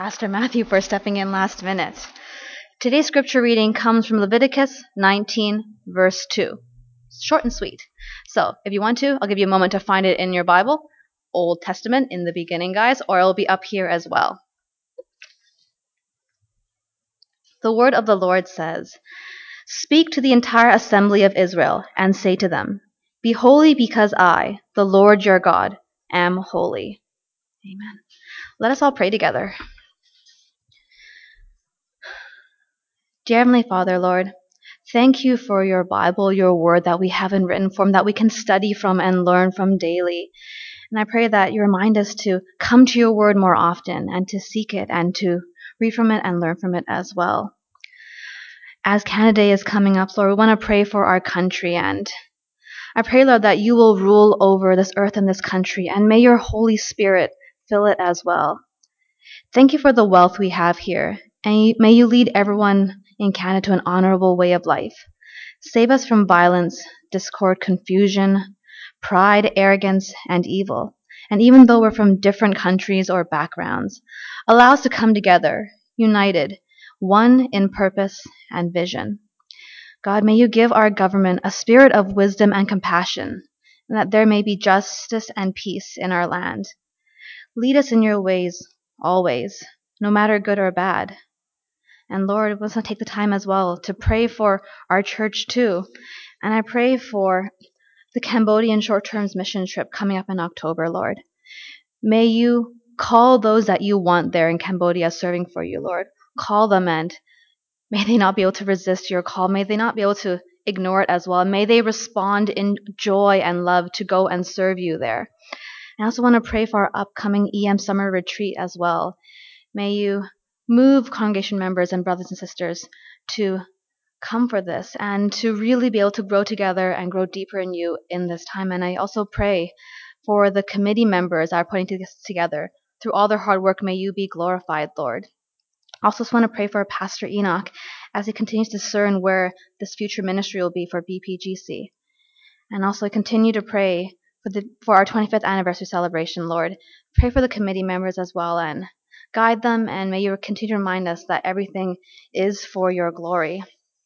Pastor Matthew for stepping in last minute. Today's scripture reading comes from Leviticus 19, verse 2. Short and sweet. So, if you want to, I'll give you a moment to find it in your Bible, Old Testament in the beginning, guys, or it'll be up here as well. The word of the Lord says, "Speak to the entire assembly of Israel and say to them, Be holy because I, the Lord your God, am holy." Amen. Let us all pray together. Dear Heavenly Father, Lord, thank you for your Bible, your word that we have in written form that we can study from and learn from daily. And I pray that you remind us to come to your word more often and to seek it and to read from it and learn from it as well. As Canada Day is coming up, Lord, we want to pray for our country, and I pray, Lord, that you will rule over this earth and this country, and may your Holy Spirit fill it as well. Thank you for the wealth we have here, and may you lead everyone in Canada to an honorable way of life. Save us from violence, discord, confusion, pride, arrogance, and evil. And even though we're from different countries or backgrounds, allow us to come together, united, one in purpose and vision. God, may you give our government a spirit of wisdom and compassion, and that there may be justice and peace in our land. Lead us in your ways, always, no matter good or bad. And Lord, let's take the time as well to pray for our church too. And I pray for the Cambodian short-term mission trip coming up in October, Lord. May you call those that you want there in Cambodia serving for you, Lord. Call them, and may they not be able to resist your call. May they not be able to ignore it as well. May they respond in joy and love to go and serve you there. I also want to pray for our upcoming EM summer retreat as well. May you move congregation members and brothers and sisters to come for this and to really be able to grow together and grow deeper in you in this time. And I also pray for the committee members that are putting this together. Through all their hard work, may you be glorified, Lord. I also just want to pray for Pastor Enoch as he continues to discern where this future ministry will be for BPGC. And also continue to pray for our 25th anniversary celebration, Lord. Pray for the committee members as well and guide them, and may you continue to remind us that everything is for your glory.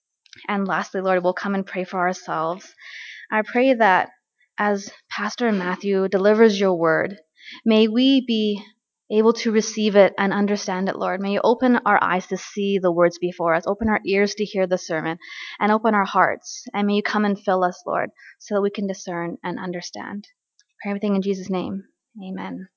And lastly, Lord, we'll come and pray for ourselves. I pray that as Pastor Matthew delivers your word, may we be able to receive it and understand it, Lord. May you open our eyes to see the words before us, open our ears to hear the sermon, and open our hearts. And may you come and fill us, Lord, so that we can discern and understand. Pray everything in Jesus' name. Amen.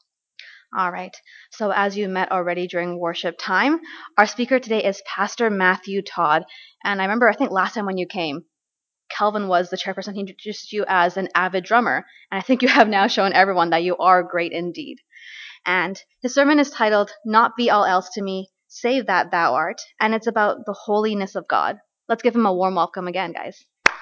All right. So as you met already during worship time, our speaker today is Pastor Matthew Todd. And I think last time when you came, Kelvin was the chairperson. He introduced you as an avid drummer. And I think you have now shown everyone that you are great indeed. And his sermon is titled, Not Be All Else to Me, Save That Thou Art. And it's about the holiness of God. Let's give him a warm welcome again, guys.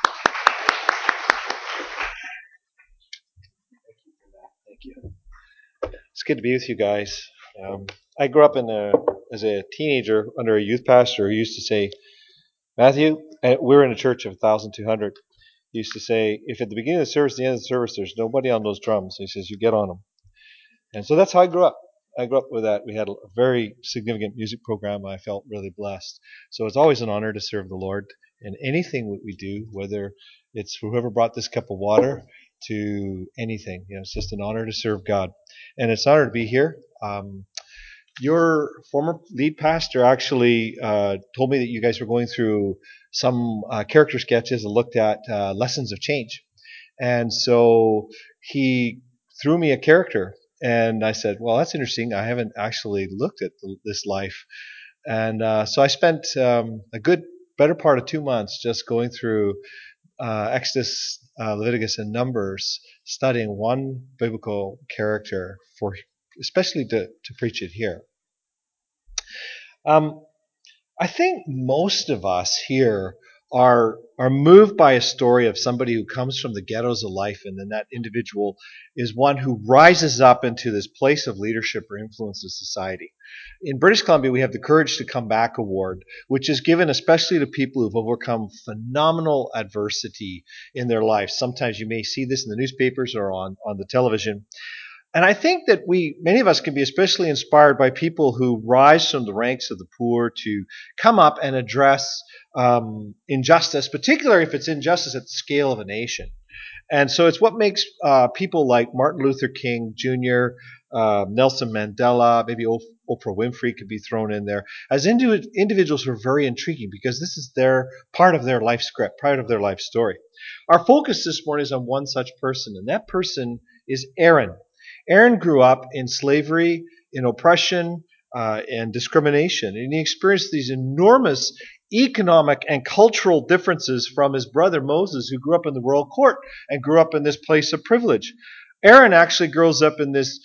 Thank you. It's good to be with you guys. I grew up as a teenager under a youth pastor who used to say, Matthew, we're in a church of 1,200. He used to say, if at the beginning of the service, the end of the service, there's nobody on those drums, he says, you get on them. And so that's how I grew up. I grew up with that. We had a very significant music program. I felt really blessed. So it's always an honor to serve the Lord in anything that we do, whether it's whoever brought this cup of water to anything. It's just an honor to serve God. And it's an honor to be here. Your former lead pastor actually told me that you guys were going through some character sketches and looked at lessons of change. And so he threw me a character. And I said, well, that's interesting. I haven't actually looked at this life. And so I spent a good better part of 2 months just going through Exodus, Leviticus, and Numbers, studying one biblical character for especially to preach it here. I think most of us here are moved by a story of somebody who comes from the ghettos of life, and then that individual is one who rises up into this place of leadership or influence in society. In British Columbia, we have the Courage to Come Back Award, which is given especially to people who've overcome phenomenal adversity in their lives. Sometimes you may see this in the newspapers or on the television. And I think that many of us can be especially inspired by people who rise from the ranks of the poor to come up and address injustice, particularly if it's injustice at the scale of a nation. And so it's what makes people like Martin Luther King Jr., Nelson Mandela, maybe Oprah Winfrey could be thrown in there, as individuals who are very intriguing because this is their part of their life script, part of their life story. Our focus this morning is on one such person, and that person is Aaron. Aaron grew up in slavery, in oppression, and discrimination, and he experienced these enormous economic and cultural differences from his brother Moses, who grew up in the royal court and grew up in this place of privilege. Aaron actually grows up in this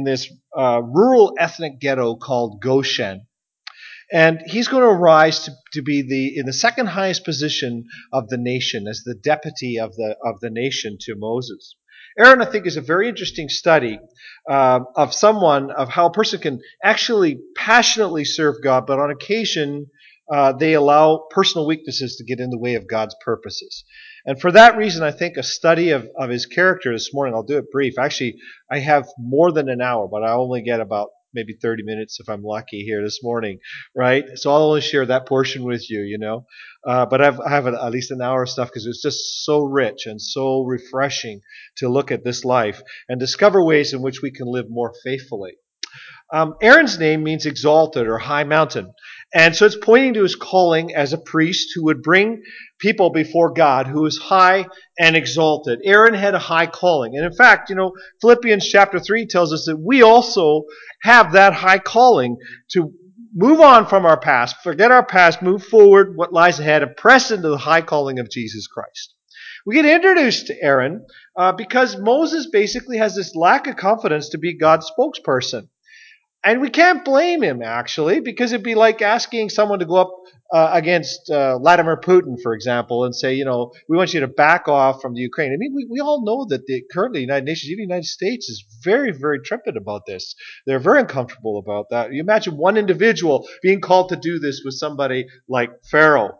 rural ethnic ghetto called Goshen. And he's going to rise to be in the second highest position of the nation as the deputy of the nation to Moses. Aaron, I think, is a very interesting study of how a person can actually passionately serve God, but on occasion they allow personal weaknesses to get in the way of God's purposes. And for that reason, I think a study of his character this morning, I'll do it brief. Actually, I have more than an hour, but I only get about maybe 30 minutes if I'm lucky here this morning, right? So I'll only share that portion with you, you know. But I have at least an hour of stuff because it's just so rich and so refreshing to look at this life and discover ways in which we can live more faithfully. Aaron's name means exalted or high mountain. And so it's pointing to his calling as a priest who would bring people before God who is high and exalted. Aaron had a high calling. And in fact, Philippians chapter 3 tells us that we also have that high calling to move on from our past, forget our past, move forward, what lies ahead, and press into the high calling of Jesus Christ. We get introduced to Aaron because Moses basically has this lack of confidence to be God's spokesperson. And we can't blame him, actually, because it'd be like asking someone to go up against Vladimir Putin, for example, and say, we want you to back off from the Ukraine. I mean, we all know that currently the United Nations, even the United States, is very, very trippant about this. They're very uncomfortable about that. You imagine one individual being called to do this with somebody like Pharaoh.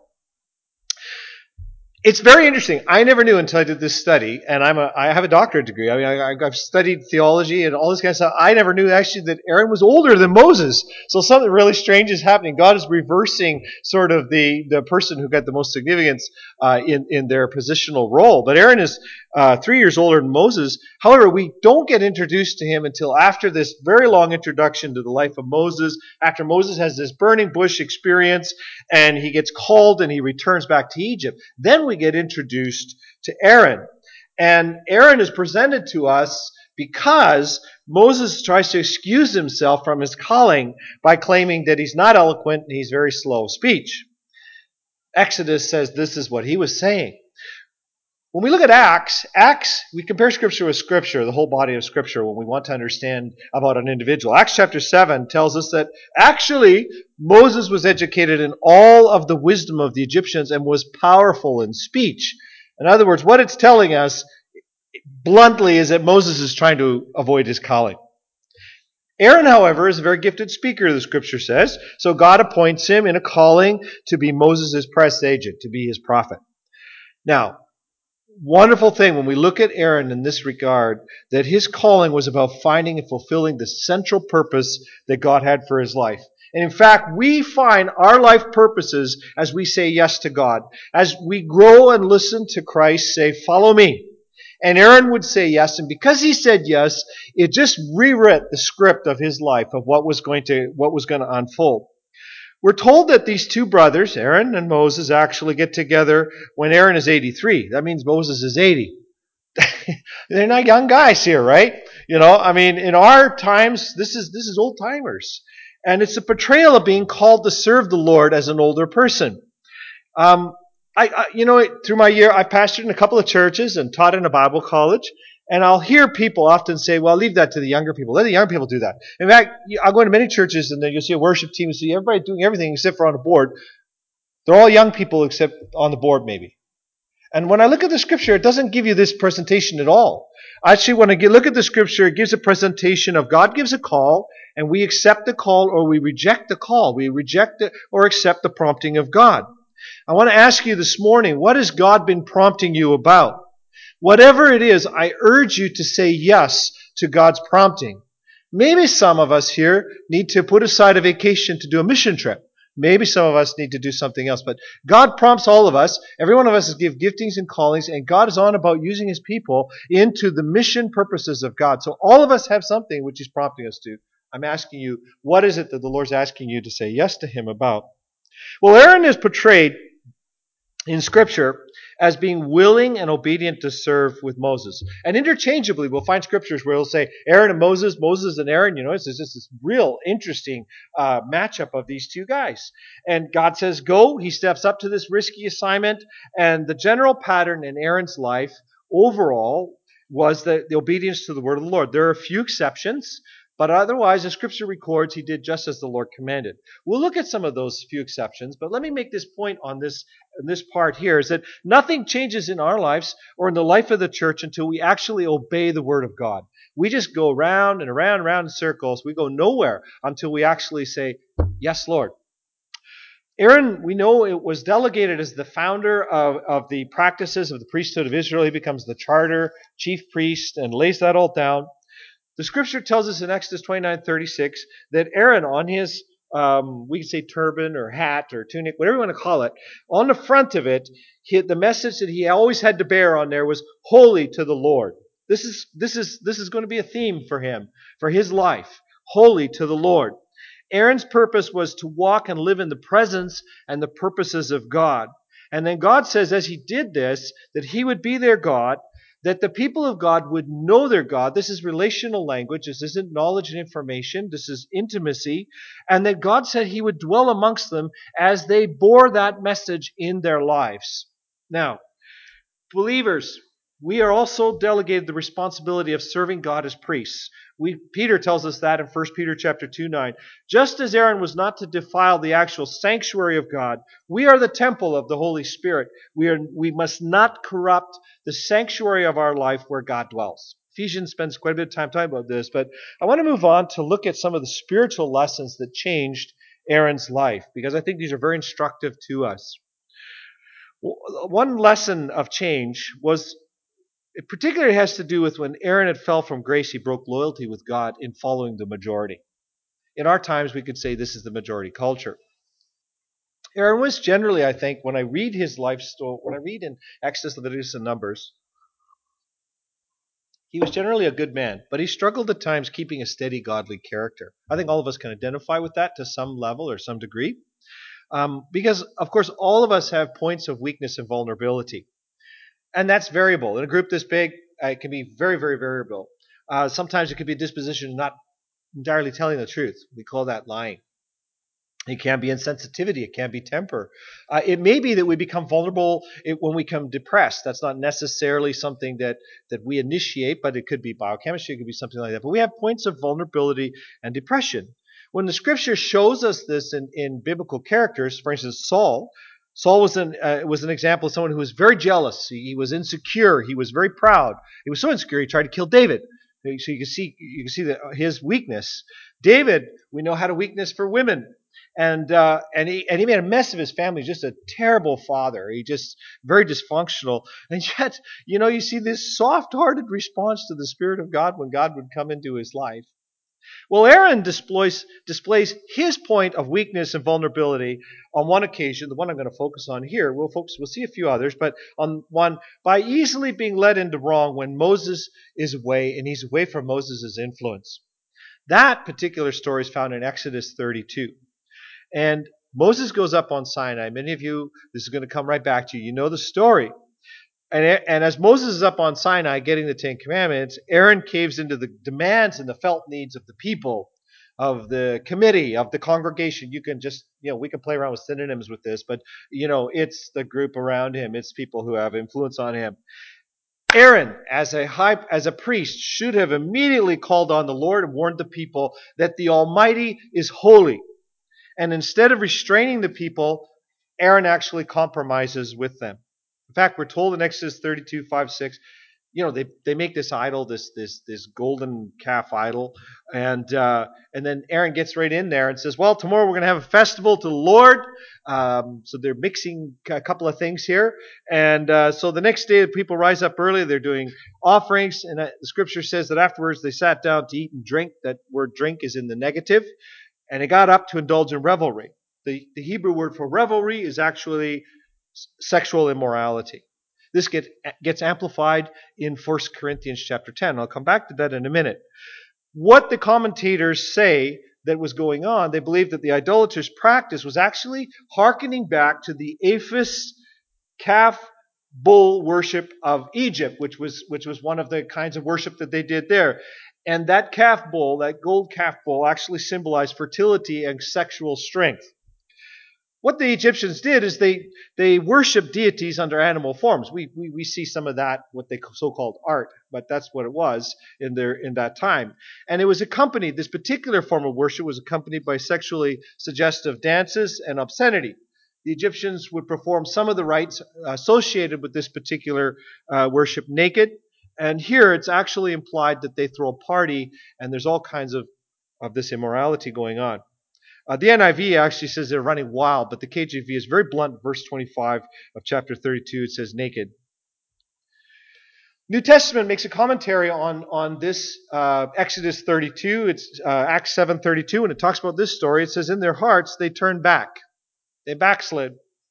It's very interesting. I never knew until I did this study, and I have a doctorate degree. I mean, I've studied theology and all this kind of stuff. I never knew actually that Aaron was older than Moses. So something really strange is happening. God is reversing sort of the person who got the most significance in their positional role. But Aaron is 3 years older than Moses. However, we don't get introduced to him until after this very long introduction to the life of Moses, after Moses has this burning bush experience, and he gets called and he returns back to Egypt. Then we get introduced to Aaron. And Aaron is presented to us because Moses tries to excuse himself from his calling by claiming that he's not eloquent and he's very slow of speech. Exodus says this is what he was saying. When we look at Acts, we compare Scripture with Scripture, the whole body of Scripture, when we want to understand about an individual. Acts chapter 7 tells us that actually Moses was educated in all of the wisdom of the Egyptians and was powerful in speech. In other words, what it's telling us bluntly is that Moses is trying to avoid his calling. Aaron, however, is a very gifted speaker, the Scripture says, so God appoints him in a calling to be Moses' press agent, to be his prophet. Now, wonderful thing when we look at Aaron in this regard, that his calling was about finding and fulfilling the central purpose that God had for his life. And in fact, we find our life purposes as we say yes to God. As we grow and listen to Christ say, follow me. And Aaron would say yes, and because he said yes, it just rewrote the script of his life of what was going to unfold. We're told that these two brothers, Aaron and Moses, actually get together when Aaron is 83. That means Moses is 80. They're not young guys here, right? In our times, this is old timers. And it's a portrayal of being called to serve the Lord as an older person. Through my year, I pastored in a couple of churches and taught in a Bible college. And I'll hear people often say, well, leave that to the younger people. Let the young people do that. In fact, I'll go into many churches and then you'll see a worship team and see everybody doing everything except for on the board. They're all young people except on the board maybe. And when I look at the Scripture, it doesn't give you this presentation at all. Actually, when I look at the Scripture, it gives a presentation of God gives a call and we accept the call or we reject the call. We reject it or accept the prompting of God. I want to ask you this morning, what has God been prompting you about? Whatever it is, I urge you to say yes to God's prompting. Maybe some of us here need to put aside a vacation to do a mission trip. Maybe some of us need to do something else. But God prompts all of us. Every one of us is given giftings and callings, and God is on about using his people into the mission purposes of God. So all of us have something which he's prompting us to. I'm asking you, what is it that the Lord's asking you to say yes to him about? Well, Aaron is portrayed in Scripture as being willing and obedient to serve with Moses. And interchangeably, we'll find scriptures where it'll say Aaron and Moses, Moses and Aaron. It's just this real interesting matchup of these two guys. And God says, go. He steps up to this risky assignment. And the general pattern in Aaron's life overall was the obedience to the word of the Lord. There are a few exceptions. But otherwise, the scripture records he did just as the Lord commanded. We'll look at some of those few exceptions, but let me make this point on this part here, is that nothing changes in our lives or in the life of the church until we actually obey the word of God. We just go round and around and around in circles. We go nowhere until we actually say, yes, Lord. Aaron, we know it was delegated as the founder of the practices of the priesthood of Israel. He becomes the charter, chief priest, and lays that all down. The scripture tells us in Exodus 29:36 that Aaron, on his, we could say turban or hat or tunic, whatever you want to call it, on the front of it, the message that he always had to bear on there was holy to the Lord. This is going to be a theme for him, for his life. Holy to the Lord. Aaron's purpose was to walk and live in the presence and the purposes of God. And then God says, as he did this, that he would be their God, that the people of God would know their God. This is relational language. This isn't knowledge and information. This is intimacy. And that God said he would dwell amongst them as they bore that message in their lives. Now, believers, we are also delegated the responsibility of serving God as priests. Peter tells us that in 1 Peter chapter 2:9. Just as Aaron was not to defile the actual sanctuary of God, we are the temple of the Holy Spirit. We must not corrupt the sanctuary of our life where God dwells. Ephesians spends quite a bit of time talking about this, but I want to move on to look at some of the spiritual lessons that changed Aaron's life, because I think these are very instructive to us. One lesson of change was, it particularly has to do with when Aaron had fell from grace, he broke loyalty with God in following the majority. In our times, we could say this is the majority culture. Aaron was generally, I think, when I read his life story, when I read in Exodus, Leviticus, and Numbers, he was generally a good man, but he struggled at times keeping a steady godly character. I think all of us can identify with that to some level or some degree. Because, of course, all of us have points of weakness and vulnerability. And that's variable. In a group this big, it can be very, very variable. Sometimes it could be a disposition of not entirely telling the truth. We call that lying. It can be insensitivity. It can be temper. It may be that we become vulnerable when we become depressed. That's not necessarily something that we initiate, but it could be biochemistry. It could be something like that. But we have points of vulnerability and depression. When the scripture shows us this in biblical characters, for instance, Saul was an example of someone who was very jealous. He was insecure. He was very proud. He was so insecure he tried to kill David. So you can see his weakness. David, we know, had a weakness for women. And he made a mess of his family. Just a terrible father. He just very dysfunctional. And yet, you see this soft-hearted response to the Spirit of God when God would come into his life. Well, Aaron displays his point of weakness and vulnerability on one occasion, the one I'm going to focus on here. We'll see a few others, but on one, by easily being led into wrong when Moses is away, and he's away from Moses' influence. That particular story is found in Exodus 32. And Moses goes up on Sinai. Many of you, this is going to come right back to you. You know the story. And as Moses is up on Sinai getting the Ten Commandments, Aaron caves into the demands and the felt needs of the people, of the committee, of the congregation. You can just, we can play around with synonyms with this, but, it's the group around him. It's people who have influence on him. Aaron, as a priest, should have immediately called on the Lord and warned the people that the Almighty is holy. And instead of restraining the people, Aaron actually compromises with them. In fact, we're told in Exodus 32:5-6, they make this idol, this golden calf idol, and then Aaron gets right in there and says, well, tomorrow we're going to have a festival to the Lord. So they're mixing a couple of things here, and so the next day the people rise up early. They're doing offerings, and the scripture says that afterwards they sat down to eat and drink. That word "drink" is in the negative, and they got up to indulge in revelry. The Hebrew word for revelry is actually sexual immorality. This gets amplified in 1 Corinthians chapter 10. I'll come back to that in a minute. What the commentators say that was going on, they believe that the idolatrous practice was actually hearkening back to the Apis calf bull worship of Egypt, which was one of the kinds of worship that they did there. And that calf bull, that gold calf bull, actually symbolized fertility and sexual strength. What the Egyptians did is they worshiped deities under animal forms. We see some of that, what they so-called art, but that's what it was in that time. And it was accompanied, this particular form of worship was accompanied by sexually suggestive dances and obscenity. The Egyptians would perform some of the rites associated with this particular worship naked. And here it's actually implied that they throw a party and there's all kinds of this immorality going on. The NIV actually says they're running wild, but the KJV is very blunt. Verse 25 of chapter 32, it says naked. New Testament makes a commentary on this Exodus 32. It's Acts 7:32, and it talks about this story. It says, in their hearts they turned back. They backslid.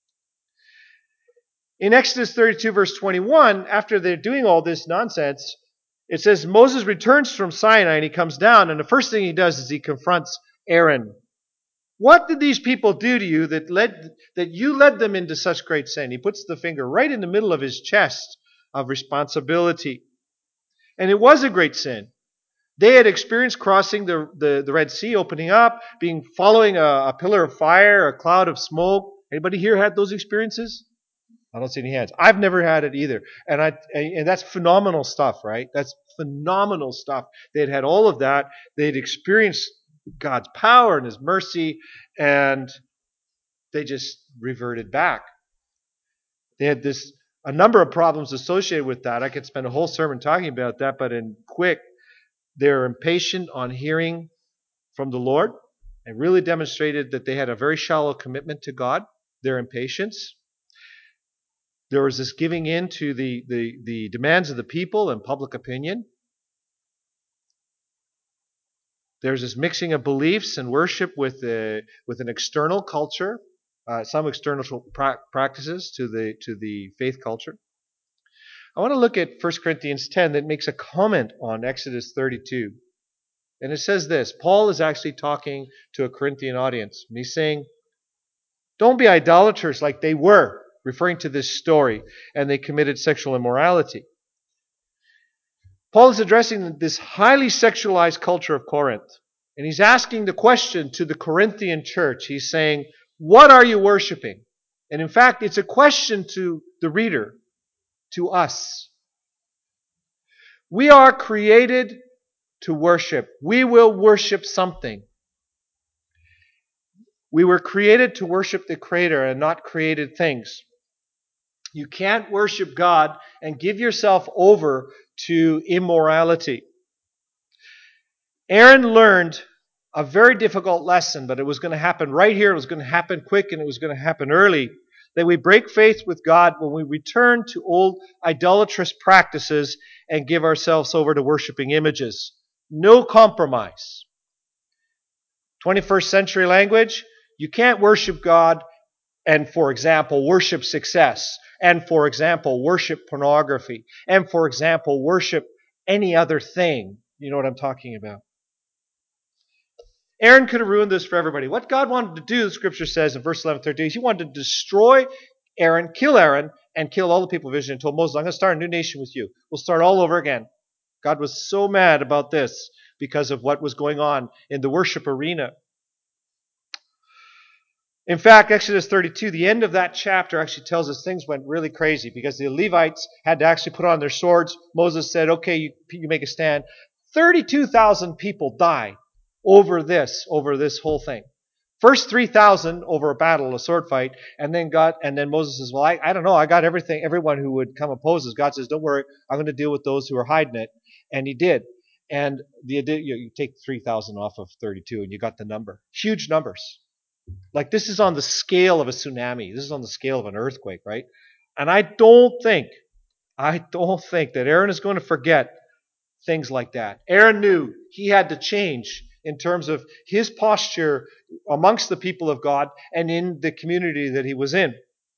In Exodus 32, verse 21, after they're doing all this nonsense, it says Moses returns from Sinai and he comes down, and the first thing he does is he confronts Aaron. What did these people do to you that you led them into such great sin? He puts the finger right in the middle of his chest of responsibility. And it was a great sin. They had experienced crossing the Red Sea, opening up, following a pillar of fire, a cloud of smoke. Anybody here had those experiences? I don't see any hands. I've never had it either. And that's phenomenal stuff, right? That's phenomenal stuff. They had all of that. They'd experienced God's power and His mercy, and they just reverted back. They had a number of problems associated with that. I could spend a whole sermon talking about that, but in quick, they're impatient on hearing from the Lord. It really demonstrated that they had a very shallow commitment to God, their impatience. There was this giving in to the demands of the people and public opinion. There's this mixing of beliefs and worship with an external culture, some external practices to the faith culture. I want to look at 1 Corinthians 10 that makes a comment on Exodus 32. And it says this. Paul is actually talking to a Corinthian audience. And he's saying, don't be idolaters like they were, referring to this story, and they committed sexual immorality. Paul is addressing this highly sexualized culture of Corinth. And he's asking the question to the Corinthian church. He's saying, what are you worshiping? And in fact, it's a question to the reader, to us. We are created to worship. We will worship something. We were created to worship the Creator and not created things. You can't worship God and give yourself over to immorality. Aaron learned a very difficult lesson, but it was going to happen right here. It was going to happen quick, and it was going to happen early. That we break faith with God when we return to old idolatrous practices and give ourselves over to worshiping images. No compromise. 21st century language, you can't worship God and, for example, worship success. And, for example, worship pornography. And, for example, worship any other thing. You know what I'm talking about. Aaron could have ruined this for everybody. What God wanted to do, the scripture says in verse 11-13, He wanted to destroy Aaron, and kill all the people of Israel, and told Moses, I'm going to start a new nation with you. We'll start all over again. God was so mad about this because of what was going on in the worship arena. In fact, Exodus 32, the end of that chapter actually tells us things went really crazy because the Levites had to actually put on their swords. Moses said, okay, you make a stand. 32,000 people die over this whole thing. First 3,000 over a battle, a sword fight, and then Moses says, well, I don't know, I got everyone who would come oppose us. God says, don't worry, I'm going to deal with those who are hiding it. And he did. And you take 3,000 off of 32 and you got the number. Huge numbers. Like this is on the scale of a tsunami. This is on the scale of an earthquake, right? And I don't think that Aaron is going to forget things like that. Aaron knew he had to change in terms of his posture amongst the people of God and in the community that he was in.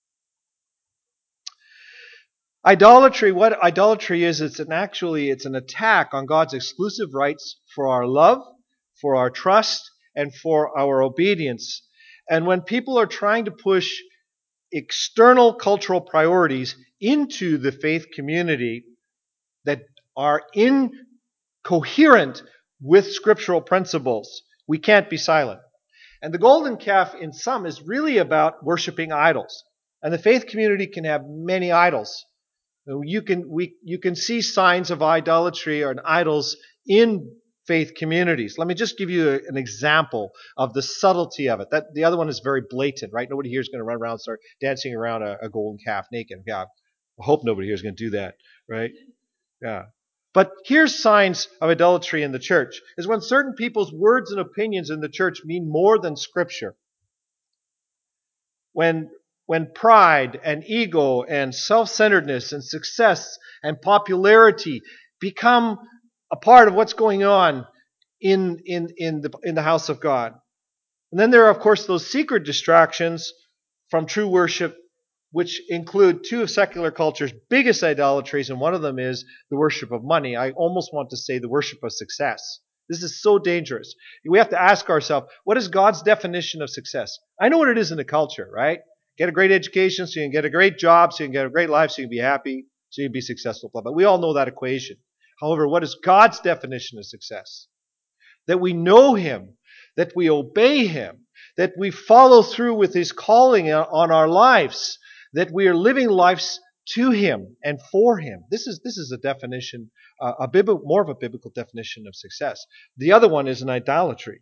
Idolatry, what idolatry is, it's an attack on God's exclusive rights for our love, for our trust, and for our obedience. And when people are trying to push external cultural priorities into the faith community that are incoherent with scriptural principles, we can't be silent. And the golden calf in sum is really about worshiping idols. And the faith community can have many idols. You can see signs of idolatry or idols in faith communities. Let me just give you an example of the subtlety of it. That the other one is very blatant, right? Nobody here is going to run around and start dancing around a golden calf naked. Yeah, I hope nobody here is going to do that, right? Yeah. But here's signs of idolatry in the church, is when certain people's words and opinions in the church mean more than Scripture. When pride and ego and self-centeredness and success and popularity become a part of what's going on in the house of God. And then there are, of course, those secret distractions from true worship, which include two of secular culture's biggest idolatries, and one of them is the worship of money. I almost want to say the worship of success. This is so dangerous. We have to ask ourselves, what is God's definition of success? I know what it is in the culture, right? Get a great education so you can get a great job, so you can get a great life, so you can be happy, so you can be successful. But we all know that equation. However, what is God's definition of success? That we know Him, that we obey Him, that we follow through with His calling on our lives, that we are living lives to Him and for Him. This is a definition, more of a biblical definition of success. The other one is an idolatry.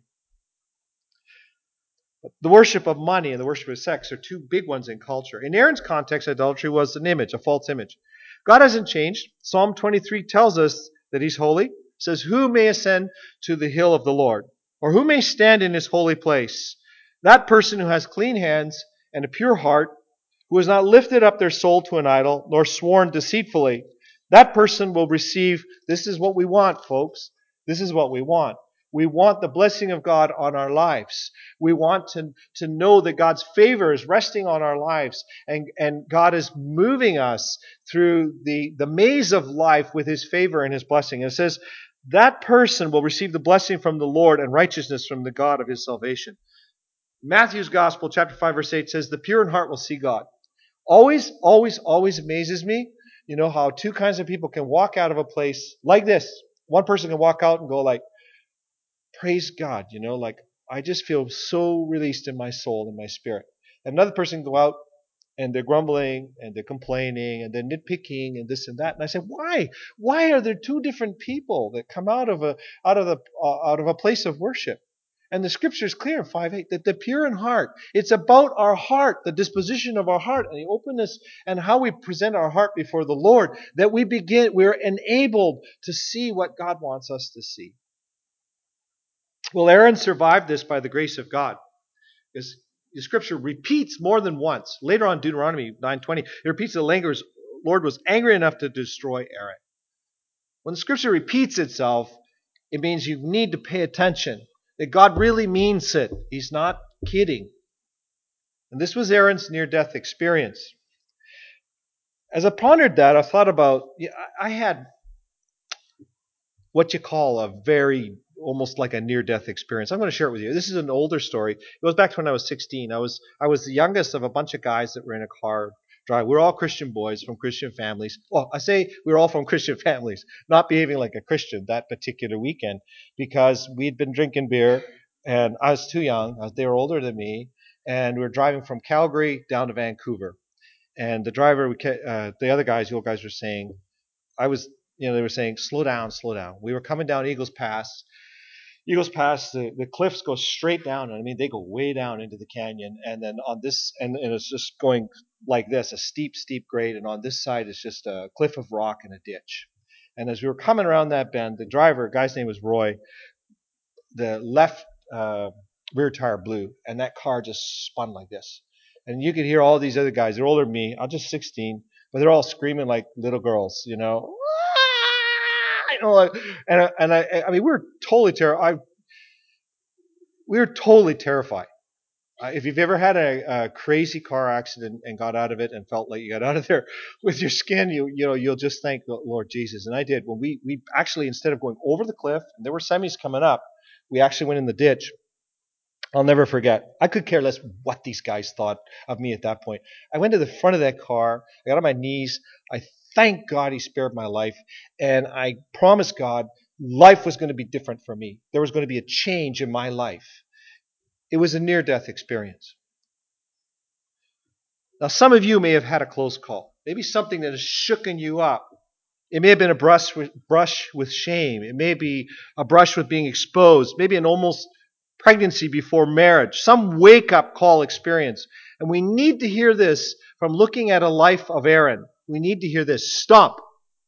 The worship of money and the worship of sex are two big ones in culture. In Aaron's context, idolatry was an image, a false image. God hasn't changed. Psalm 23 tells us that He's holy. It says, who may ascend to the hill of the Lord? Or who may stand in His holy place? That person who has clean hands and a pure heart, who has not lifted up their soul to an idol, nor sworn deceitfully. That person will receive, this is what we want, folks. This is what we want. We want the blessing of God on our lives. We want to know that God's favor is resting on our lives, and God is moving us through the maze of life with His favor and His blessing. And it says, that person will receive the blessing from the Lord and righteousness from the God of his salvation. Matthew's Gospel, chapter 5, verse 8 says, the pure in heart will see God. Always, always, always amazes me, how two kinds of people can walk out of a place like this. One person can walk out and go like, praise God, like, I just feel so released in my soul and my spirit. And another person can go out and they're grumbling and they're complaining and they're nitpicking and this and that. And I say, why? Why are there two different people that come out of a place of worship? And the scripture is clear in 5:8 that the pure in heart, it's about our heart, the disposition of our heart and the openness and how we present our heart before the Lord, that we're enabled to see what God wants us to see. Well, Aaron survived this by the grace of God. Because the scripture repeats more than once. Later on, Deuteronomy 9:20, it repeats the language, Lord was angry enough to destroy Aaron. When the scripture repeats itself, it means you need to pay attention. That God really means it. He's not kidding. And this was Aaron's near-death experience. As I pondered that, I thought about, I had what you call a very, almost like a near-death experience. I'm going to share it with you. This is an older story. It goes back to when I was 16. I was the youngest of a bunch of guys that were in a car drive. We're all Christian boys from Christian families. Well, I say we're all from Christian families, not behaving like a Christian that particular weekend because we'd been drinking beer and I was too young. They were older than me, and we were driving from Calgary down to Vancouver. And the driver, the other guys, the old guys were saying, they were saying, slow down, slow down. We were coming down Eagles Pass, He goes past the cliffs, go straight down, and I mean they go way down into the canyon, and then on this and it's just going like this, a steep grade, and on this side is just a cliff of rock and a ditch. And as we were coming around that bend, the driver, guy's name was Roy, the left rear tire blew, and that car just spun like this. And you could hear all these other guys. They're older than me. I'm just 16, but they're all screaming like little girls, you know. You know, I mean, we were totally terrified. If you've ever had a crazy car accident and got out of it and felt like you got out of there with your skin, you'll just thank the Lord Jesus. And I did. When we actually, instead of going over the cliff, and there were semis coming up, we actually went in the ditch. I'll never forget. I could care less what these guys thought of me at that point. I went to the front of that car. I got on my knees. I thank God he spared my life. And I promised God life was going to be different for me. There was going to be a change in my life. It was a near-death experience. Now, some of you may have had a close call. Maybe something that has shooken you up. It may have been a brush with shame. It may be a brush with being exposed. Maybe an almost pregnancy before marriage. Some wake-up call experience. And we need to hear this from looking at a life of Aaron. We need to hear this. Stop.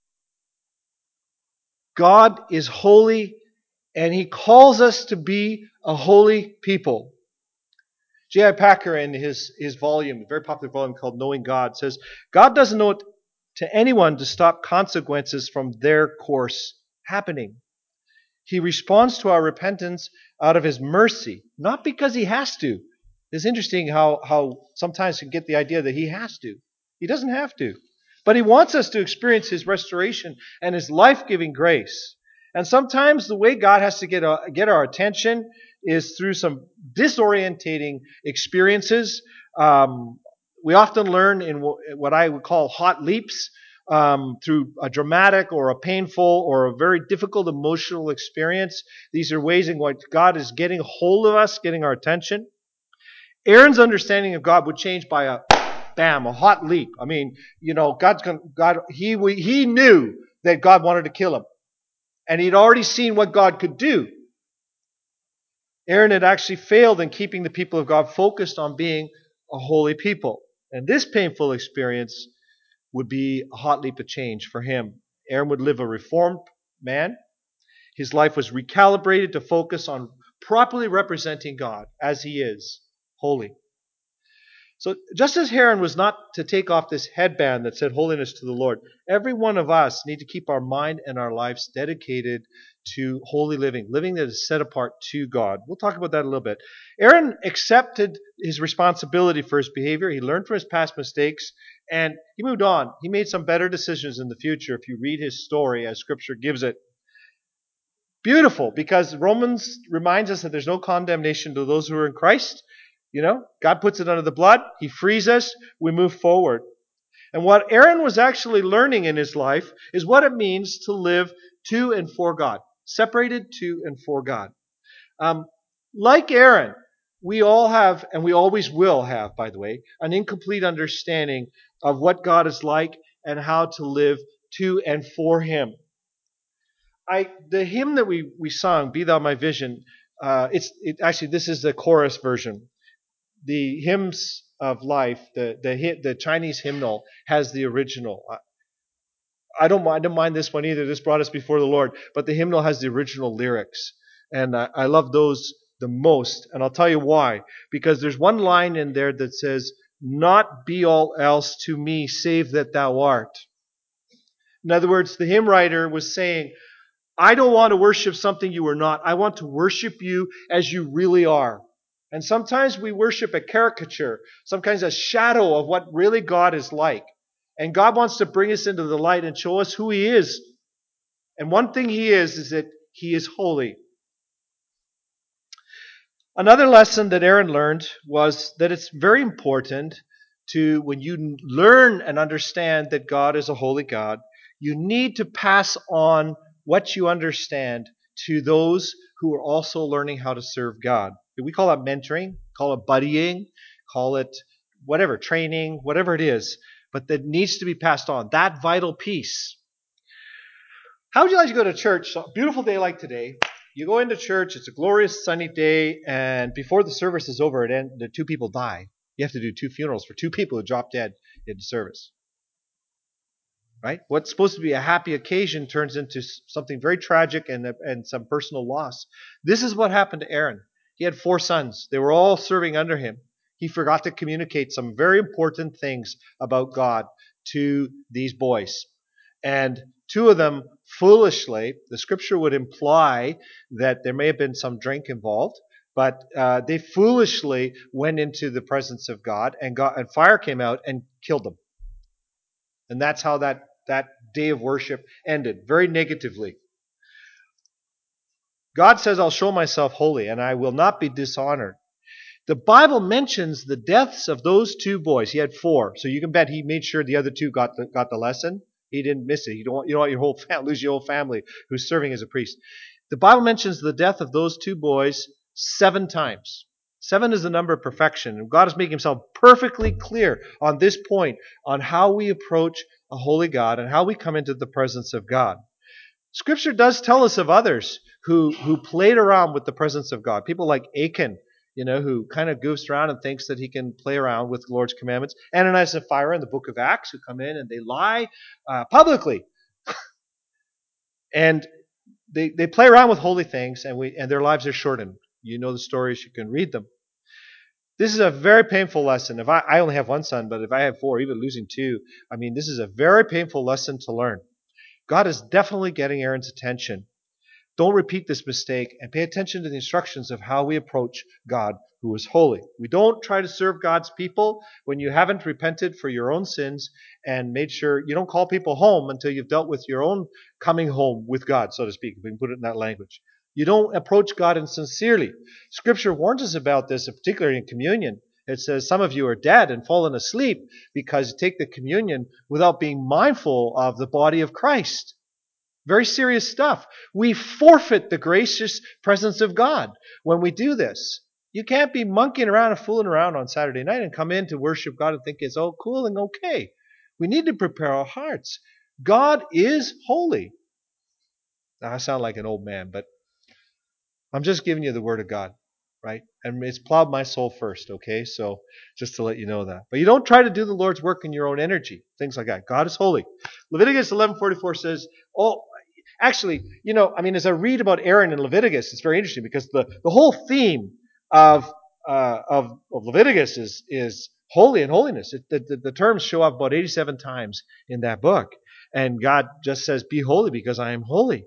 God is holy, and he calls us to be a holy people. J.I. Packer, in his volume, a very popular volume called Knowing God, says, God doesn't know it to anyone to stop consequences from their course happening. He responds to our repentance out of his mercy, not because he has to. It's interesting how sometimes you get the idea that he has to. He doesn't have to. But he wants us to experience his restoration and his life-giving grace. And sometimes the way God has to get our attention is through some disorientating experiences. We often learn in what I would call hot leaps, through a dramatic or a painful or a very difficult emotional experience. These are ways in which God is getting hold of us, getting our attention. Aaron's understanding of God would change by a hot leap. I mean, he knew that God wanted to kill him. And he'd already seen what God could do. Aaron had actually failed in keeping the people of God focused on being a holy people. And this painful experience would be a hot leap of change for him. Aaron would live a reformed man. His life was recalibrated to focus on properly representing God as he is, holy. So just as Aaron was not to take off this headband that said holiness to the Lord, every one of us need to keep our mind and our lives dedicated to holy living that is set apart to God. We'll talk about that a little bit. Aaron accepted his responsibility for his behavior. He learned from his past mistakes, and he moved on. He made some better decisions in the future if you read his story as Scripture gives it. Beautiful, because Romans reminds us that there's no condemnation to those who are in Christ. God puts it under the blood. He frees us. We move forward. And what Aaron was actually learning in his life is what it means to live to and for God. Separated to and for God. Like Aaron, we all have, and we always will have, by the way, an incomplete understanding of what God is like and how to live to and for Him. The hymn that we sung, "Be Thou My Vision," actually this is the chorus version. The hymns of life, the Chinese hymnal has the original. I don't mind this one either. This brought us before the Lord, but the hymnal has the original lyrics, and I love those the most. And I'll tell you why. Because there's one line in there that says, "Not be all else to me, save that Thou art." In other words, the hymn writer was saying, I don't want to worship something you are not. I want to worship you as you really are. And sometimes we worship a caricature, sometimes a shadow of what really God is like. And God wants to bring us into the light and show us who He is. And one thing He is that He is holy. Another lesson that Aaron learned was that it's very important to, when you learn and understand that God is a holy God, you need to pass on what you understand to those who are also learning how to serve God. We call that mentoring, call it buddying, call it whatever, training, whatever it is, but that needs to be passed on. That vital piece. How would you like to go to church? A beautiful day like today. You go into church, it's a glorious sunny day, and before the service is over, the two people die. You have to do two funerals for two people who drop dead in service. Right? What's supposed to be a happy occasion turns into something very tragic and some personal loss. This is what happened to Aaron. He had 4 sons. They were all serving under him. He forgot to communicate some very important things about God to these boys. And 2 of them, foolishly, the scripture would imply that there may have been some drink involved, but they foolishly went into the presence of God, and fire came out and killed them. And that's how that day of worship ended, very negatively. God says, I'll show myself holy, and I will not be dishonored. The Bible mentions the deaths of those 2 boys. He had 4, so you can bet he made sure the other 2 got the lesson. He didn't miss it. You don't want your whole lose your whole family who's serving as a priest. The Bible mentions the death of those 2 boys 7 times. 7 is the number of perfection. And God is making himself perfectly clear on this point, on how we approach a holy God and how we come into the presence of God. Scripture does tell us of others who played around with the presence of God. People like Achan, who kind of goofs around and thinks that he can play around with the Lord's commandments. Ananias and Sapphira in the book of Acts, who come in and they lie publicly. And they play around with holy things, and their lives are shortened. You know the stories, you can read them. This is a very painful lesson. If I only have 1 son, but if I have 4, even losing 2, this is a very painful lesson to learn. God is definitely getting Aaron's attention. Don't repeat this mistake, and pay attention to the instructions of how we approach God who is holy. We don't try to serve God's people when you haven't repented for your own sins and made sure you don't call people home until you've dealt with your own coming home with God, so to speak, if we can put it in that language. You don't approach God insincerely. Scripture warns us about this, particularly in communion. It says some of you are dead and fallen asleep because you take the communion without being mindful of the body of Christ. Very serious stuff. We forfeit the gracious presence of God when we do this. You can't be monkeying around and fooling around on Saturday night and come in to worship God and think it's all cool and okay. We need to prepare our hearts. God is holy. Now, I sound like an old man, but I'm just giving you the word of God, right? And it's plowed my soul first, okay? So just to let you know that. But you don't try to do the Lord's work in your own energy, things like that. God is holy. Leviticus 11:44 says, actually, as I read about Aaron in Leviticus, it's very interesting because the whole theme of Leviticus is holy and holiness. The terms show up about 87 times in that book. And God just says, be holy because I am holy.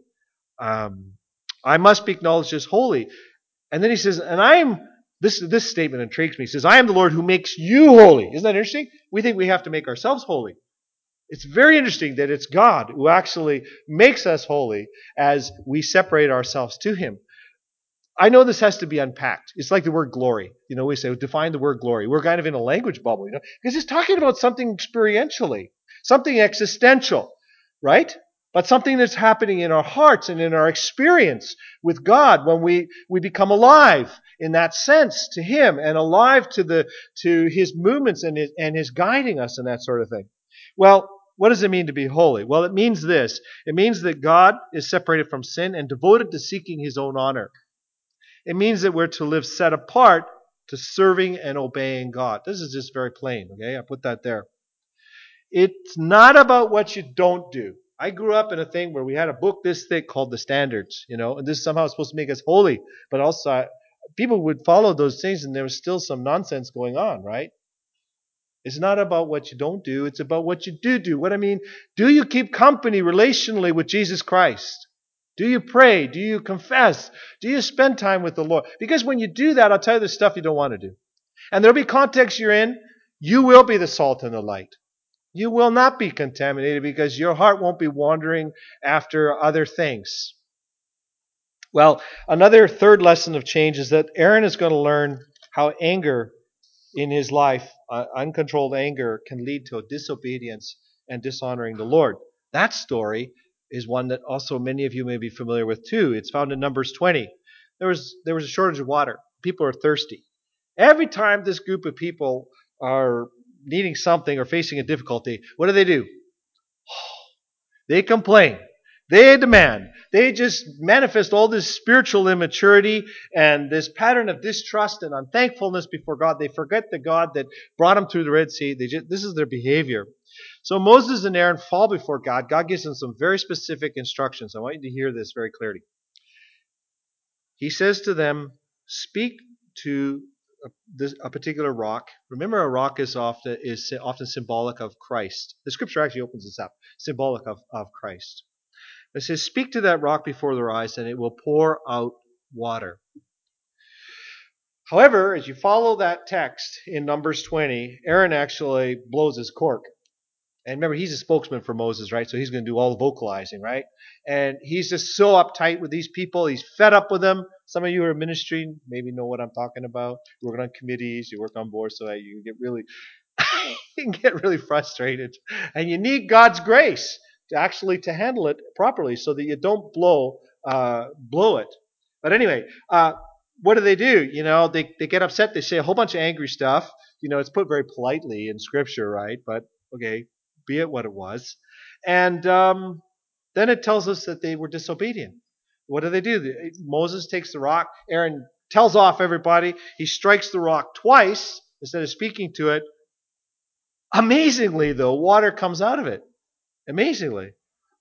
I must be acknowledged as holy. And then he says, this statement intrigues me. He says, I am the Lord who makes you holy. Isn't that interesting? We think we have to make ourselves holy. It's very interesting that it's God who actually makes us holy as we separate ourselves to him. I know this has to be unpacked. It's like the word glory. We say, define the word glory. We're kind of in a language bubble, because it's talking about something experientially, something existential, right? But something that's happening in our hearts and in our experience with God when we become alive in that sense to him and alive to his movements and his guiding us and that sort of thing. Well, what does it mean to be holy? Well, it means this. It means that God is separated from sin and devoted to seeking his own honor. It means that we're to live set apart to serving and obeying God. This is just very plain, okay? I put that there. It's not about what you don't do. I grew up in a thing where we had a book this thick called The Standards, and this is somehow supposed to make us holy, but also people would follow those things and there was still some nonsense going on, right? It's not about what you don't do. It's about what you do. What I mean, do you keep company relationally with Jesus Christ? Do you pray? Do you confess? Do you spend time with the Lord? Because when you do that, I'll tell you the stuff you don't want to do. And there'll be contexts you're in. You will be the salt and the light. You will not be contaminated because your heart won't be wandering after other things. Well, another third lesson of change is that Aaron is going to learn how anger in his life, uncontrolled anger, can lead to disobedience and dishonoring the Lord. That story is one that also many of you may be familiar with too. It's found in Numbers 20. There was a shortage of water. People are thirsty. Every time this group of people are needing something or facing a difficulty, what do? They complain They demand. They just manifest all this spiritual immaturity and this pattern of distrust and unthankfulness before God. They forget the God that brought them through the Red Sea. This is their behavior. So Moses and Aaron fall before God. God gives them some very specific instructions. I want you to hear this very clearly. He says to them, speak to a particular rock. Remember, a rock is often symbolic of Christ. The scripture actually opens this up, symbolic of Christ. It says, speak to that rock before their eyes, and it will pour out water. However, as you follow that text in Numbers 20, Aaron actually blows his cork. And remember, he's a spokesman for Moses, right? So he's going to do all the vocalizing, right? And he's just so uptight with these people. He's fed up with them. Some of you are ministering, maybe know what I'm talking about. You work on committees, you work on boards, so that you can get really frustrated. And you need God's grace to handle it properly, so that you don't blow it. But anyway, what do? They get upset. They say a whole bunch of angry stuff. It's put very politely in Scripture, right? But okay, be it what it was. And then it tells us that they were disobedient. What do? Moses takes the rock. Aaron tells off everybody. He strikes the rock twice instead of speaking to it. Amazingly, though, water comes out of it. Amazingly.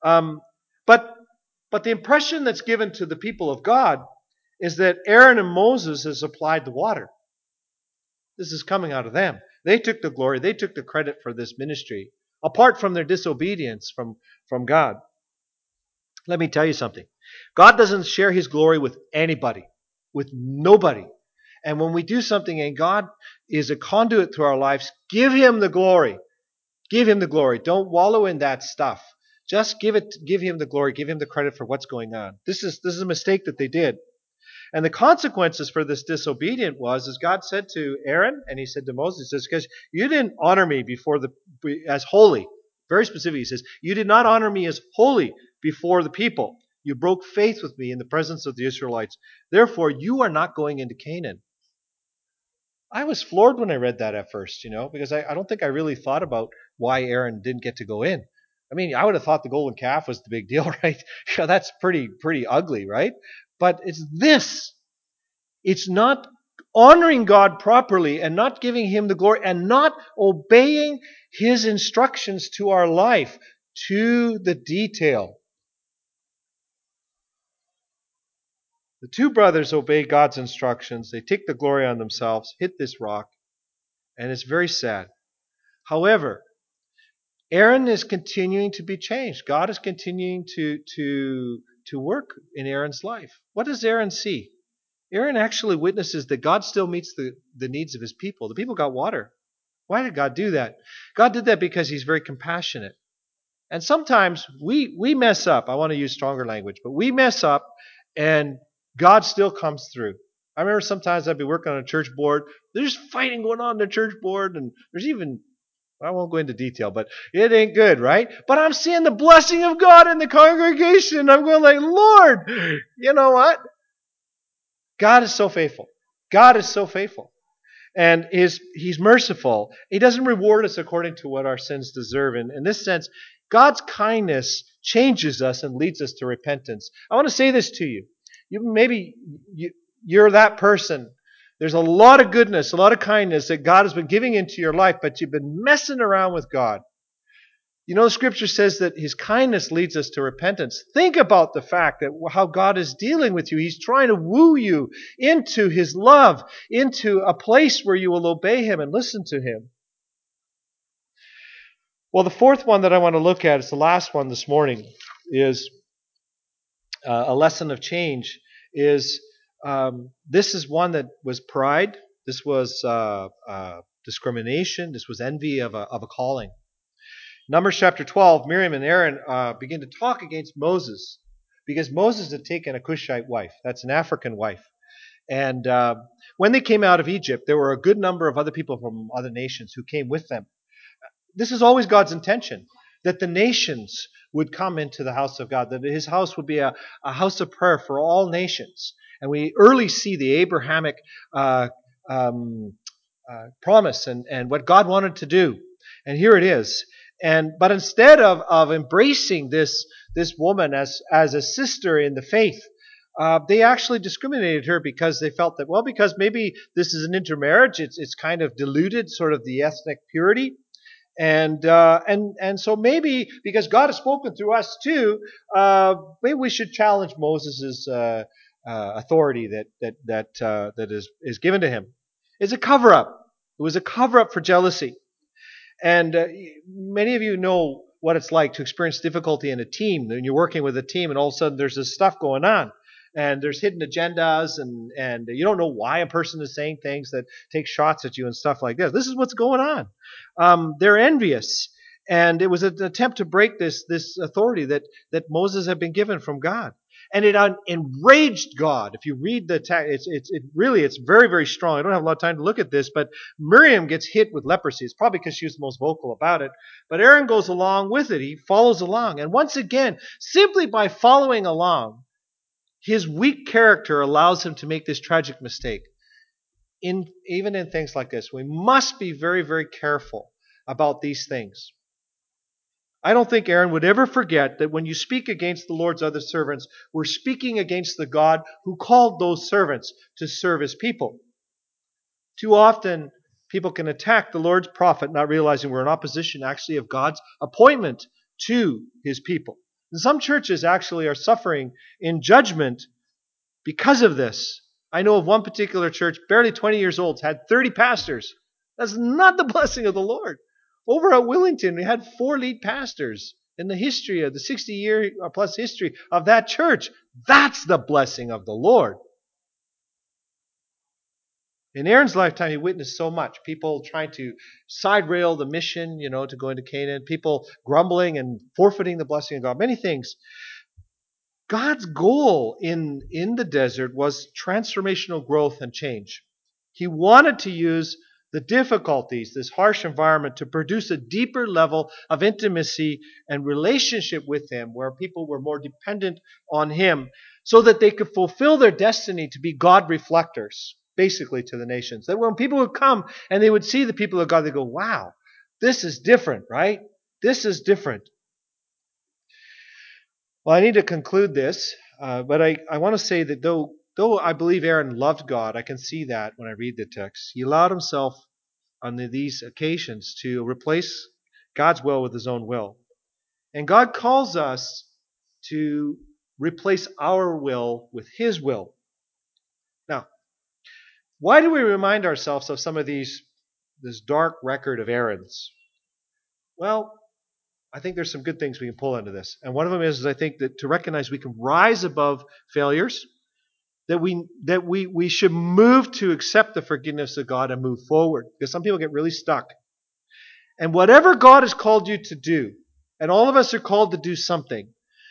But the impression that's given to the people of God is that Aaron and Moses has applied the water. This is coming out of them. They took the glory. They took the credit for this ministry, apart from their disobedience from God. Let me tell you something. God doesn't share his glory with anybody, with nobody. And when we do something and God is a conduit through our lives, give him the glory. Give him the glory. Don't wallow in that stuff. Just give him the glory. Give him the credit for what's going on. This is a mistake that they did. And the consequences for this disobedience is God said to Aaron, and he said to Moses, he says, because you didn't honor me as holy. Very specific, he says, you did not honor me as holy before the people. You broke faith with me in the presence of the Israelites. Therefore, you are not going into Canaan. I was floored when I read that at first, because I don't think I really thought about why Aaron didn't get to go in. I mean, I would have thought the golden calf was the big deal, right? That's pretty ugly, right? But it's this. It's not honoring God properly and not giving him the glory and not obeying his instructions to our life to the detail. The two brothers obey God's instructions. They take the glory on themselves, hit this rock, and it's very sad. However, Aaron is continuing to be changed. God is continuing to work in Aaron's life. What does Aaron see? Aaron actually witnesses that God still meets the needs of his people. The people got water. Why did God do that? God did that because he's very compassionate. And sometimes we mess up. I want to use stronger language, but we mess up and God still comes through. I remember sometimes I'd be working on a church board. There's fighting going on in the church board, and there's even, I won't go into detail, but it ain't good, right? But I'm seeing the blessing of God in the congregation. I'm going like, Lord, you know what? God is so faithful. God is so faithful. And he's merciful. He doesn't reward us according to what our sins deserve. And in this sense, God's kindness changes us and leads us to repentance. I want to say this to you. You're that person. There's a lot of goodness, a lot of kindness that God has been giving into your life, but you've been messing around with God. The scripture says that his kindness leads us to repentance. Think about the fact that how God is dealing with you. He's trying to woo you into his love, into a place where you will obey him and listen to him. Well, the fourth one that I want to look at is the last one this morning, is a lesson of change. This is one that was pride. This was discrimination. This was envy of a calling. Numbers chapter 12, Miriam and Aaron begin to talk against Moses because Moses had taken a Cushite wife. That's an African wife. And when they came out of Egypt, there were a good number of other people from other nations who came with them. This is always God's intention, that the nations would come into the house of God, that his house would be a house of prayer for all nations. And we early see the Abrahamic promise and what God wanted to do. And here it is. But instead of embracing this woman as a sister in the faith, they actually discriminated her because they felt that, well, because maybe this is an intermarriage, it's kind of diluted sort of the ethnic purity. And so maybe because God has spoken through us too, maybe we should challenge Moses' authority that is given to him. It's a cover up. It was a cover up for jealousy. And many of you know what it's like to experience difficulty in a team. When you're working with a team and all of a sudden there's this stuff going on. And there's hidden agendas and you don't know why a person is saying things that take shots at you and stuff like this. This is what's going on. They're envious. And it was an attempt to break this authority that Moses had been given from God. And it enraged God. If you read the text, it's very, very strong. I don't have a lot of time to look at this, but Miriam gets hit with leprosy. It's probably because she was the most vocal about it. But Aaron goes along with it. He follows along. And once again, simply by following along, his weak character allows him to make this tragic mistake. Even in things like this, we must be very, very careful about these things. I don't think Aaron would ever forget that when you speak against the Lord's other servants, we're speaking against the God who called those servants to serve his people. Too often, people can attack the Lord's prophet, not realizing we're in opposition actually of God's appointment to his people. And some churches actually are suffering in judgment because of this. I know of one particular church, barely 20 years old, had 30 pastors. That's not the blessing of the Lord. Over at Willington, we had 4 lead pastors in the history of the 60-year plus history of that church. That's the blessing of the Lord. In Aaron's lifetime, he witnessed so much. People trying to side rail the mission, to go into Canaan. People grumbling and forfeiting the blessing of God. Many things. God's goal in the desert was transformational growth and change. He wanted to use the difficulties, this harsh environment, to produce a deeper level of intimacy and relationship with him, where people were more dependent on him, so that they could fulfill their destiny to be God reflectors, basically, to the nations. That when people would come and they would see the people of God, they go, wow, this is different, right? This is different. Well, I need to conclude this, but I want to say that though I believe Aaron loved God, I can see that when I read the text. He allowed himself on these occasions to replace God's will with his own will. And God calls us to replace our will with his will. Now, why do we remind ourselves of some of this dark record of Aaron's? Well, I think there's some good things we can pull into this. And one of them is I think that to recognize we can rise above failures, that we should move to accept the forgiveness of God and move forward. Because some people get really stuck. And whatever God has called you to do, and all of us are called to do something,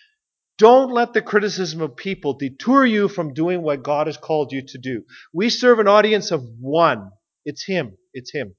don't let the criticism of people detour you from doing what God has called you to do. We serve an audience of one. It's him. It's him.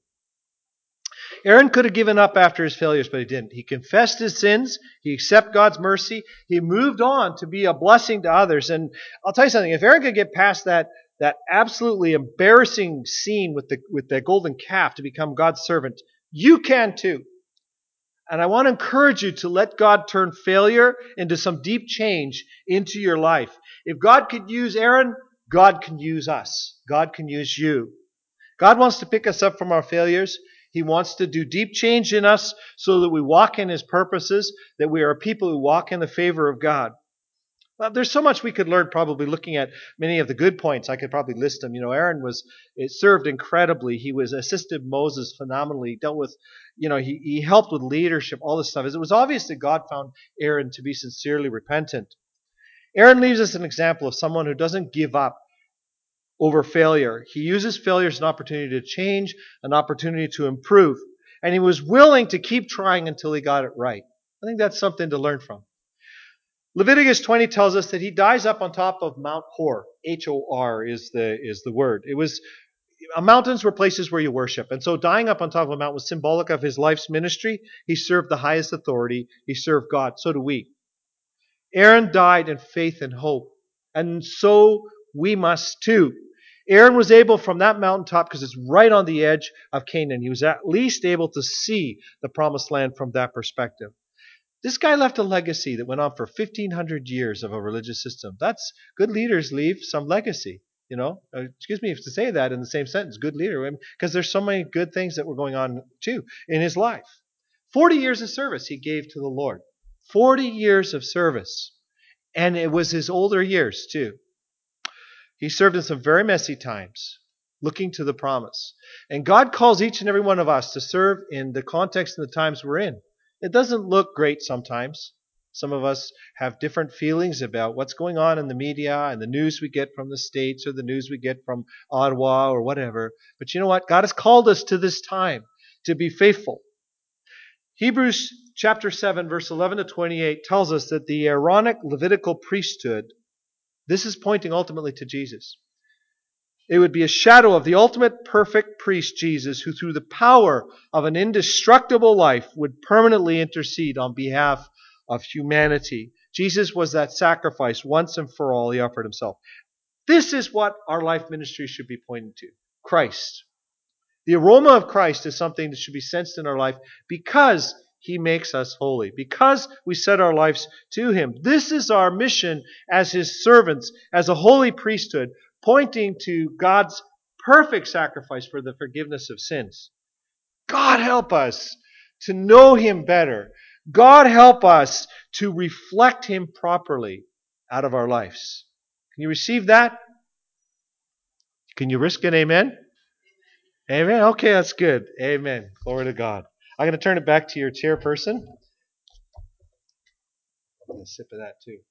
Aaron could have given up after his failures, but he didn't. He confessed his sins. He accepted God's mercy. He moved on to be a blessing to others. And I'll tell you something. If Aaron could get past that absolutely embarrassing scene with the golden calf to become God's servant, you can too. And I want to encourage you to let God turn failure into some deep change into your life. If God could use Aaron, God can use us. God can use you. God wants to pick us up from our failures. He wants to do deep change in us so that we walk in his purposes, that we are a people who walk in the favor of God. Well, there's so much we could learn probably looking at many of the good points. I could probably list them. Aaron served incredibly. He assisted Moses phenomenally. He dealt with, he helped with leadership, all this stuff. It was obvious that God found Aaron to be sincerely repentant. Aaron leaves us an example of someone who doesn't give up over failure. He uses failure as an opportunity to change, an opportunity to improve. And he was willing to keep trying until he got it right. I think that's something to learn from. Leviticus 20 tells us that he dies up on top of Mount Hor. H-O-R is the word. Mountains were places where you worship. And so dying up on top of a mountain was symbolic of his life's ministry. He served the highest authority. He served God. So do we. Aaron died in faith and hope. And so we must too. Aaron was able from that mountaintop, because it's right on the edge of Canaan, he was at least able to see the promised land from that perspective. This guy left a legacy that went on for 1,500 years of a religious system. That's good leaders leave some legacy. Excuse me to say that in the same sentence, good leader, because there's so many good things that were going on too in his life. 40 years of service he gave to the Lord. 40 years of service. And it was his older years too. He served in some very messy times, looking to the promise. And God calls each and every one of us to serve in the context and the times we're in. It doesn't look great sometimes. Some of us have different feelings about what's going on in the media and the news we get from the States or the news we get from Ottawa or whatever. But you know what? God has called us to this time to be faithful. Hebrews chapter 7, verse 11 to 28 tells us that the Aaronic Levitical priesthood, this is pointing ultimately to Jesus. It would be a shadow of the ultimate perfect priest, Jesus, who through the power of an indestructible life would permanently intercede on behalf of humanity. Jesus was that sacrifice once and for all. He offered himself. This is what our life ministry should be pointing to. Christ. The aroma of Christ is something that should be sensed in our life because he makes us holy, because we set our lives to him. This is our mission as his servants, as a holy priesthood, pointing to God's perfect sacrifice for the forgiveness of sins. God help us to know him better. God help us to reflect him properly out of our lives. Can you receive that? Can you risk an amen? Amen. Okay, that's good. Amen. Glory to God. I'm going to turn it back to your chairperson. I'm going to sip of that too.